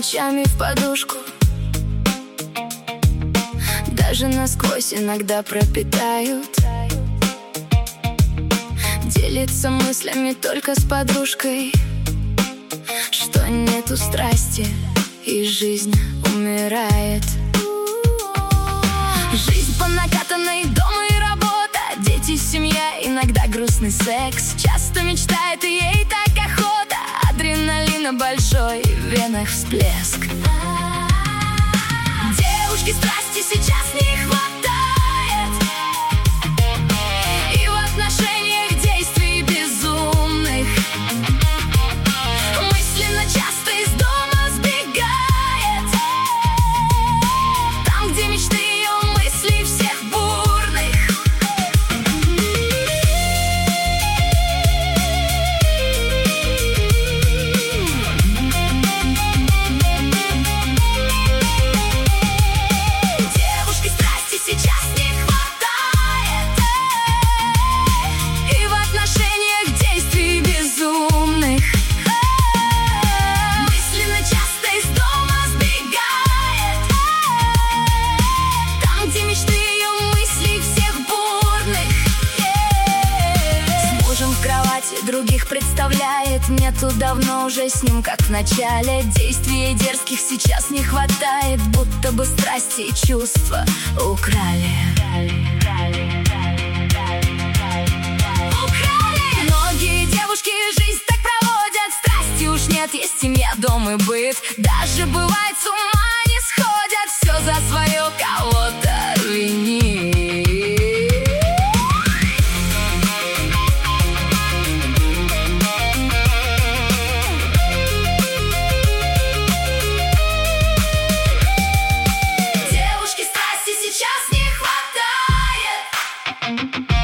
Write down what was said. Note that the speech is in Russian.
ночами в подушку, даже насквозь иногда пропитают. Делиться мыслями только с подружкой, что нету страсти и жизнь умирает. Жизнь по накатанной, дома и работа, дети, семья, иногда грустный секс. Часто мечтает и ей так охота, адреналина большой, в венах всплеск. Девушки, страсти сейчас не хватает, и в отношениях действий безумных мысленно часто из дома сбегает, там, где мечты ее мыслей всех бурных. Девушки, страсти сейчас не хватает, и в отношениях действий безумных мысленно часто из дома сбегает, там, где мечты ее мыслей всех бурных. С мужем в кровати других представляет, нету давно уже с ним, как в начале. Действий дерзких сейчас не хватает, будто бы страсти и чувства украли. Многие девушки жизнь так проводят, страсти уж нет, есть семья, дом и быт. Даже бывает с ума не сходят, все за свое кого-то винит. Девушки, страсти сейчас не хватает,